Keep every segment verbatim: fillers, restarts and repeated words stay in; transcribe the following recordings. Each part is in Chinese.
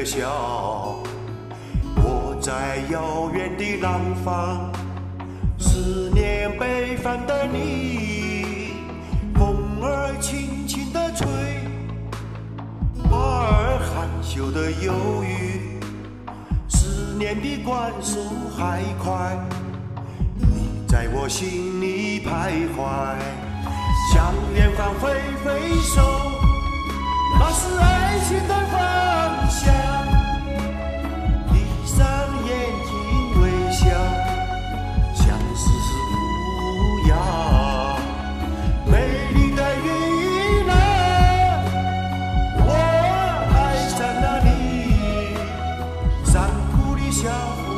笑。我在遥远的南方，思念北方的你。风儿轻轻地吹，花儿含羞地忧郁，思念比灌输还快。你在我心里徘徊，向远方挥挥手，那是爱情的方向。闭上眼睛微笑，相思无恙。美丽的云啊，我爱上了你。山谷里小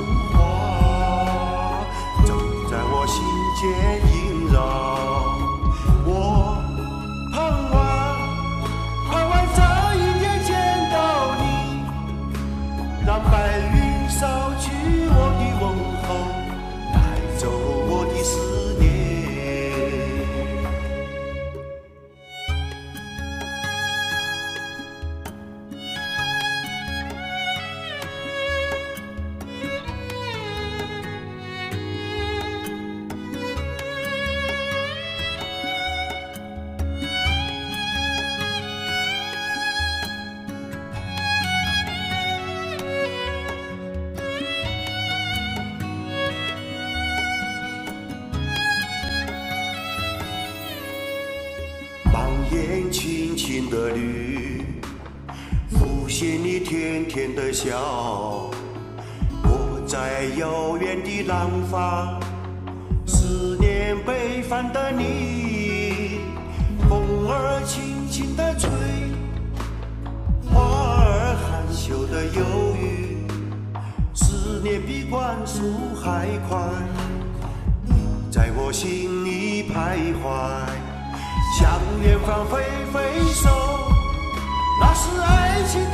花，正在我心间萦绕。我盼望，盼望这一天见到你，让白云扫去我的问候，带走我的思念。望眼轻轻的绿，浮现你甜甜的笑。我在遥远的南方，思念北方的你。风儿轻轻地吹，花儿含羞地忧郁，思念比灌输还快。你在我心里徘徊，向远方挥挥手，那是爱情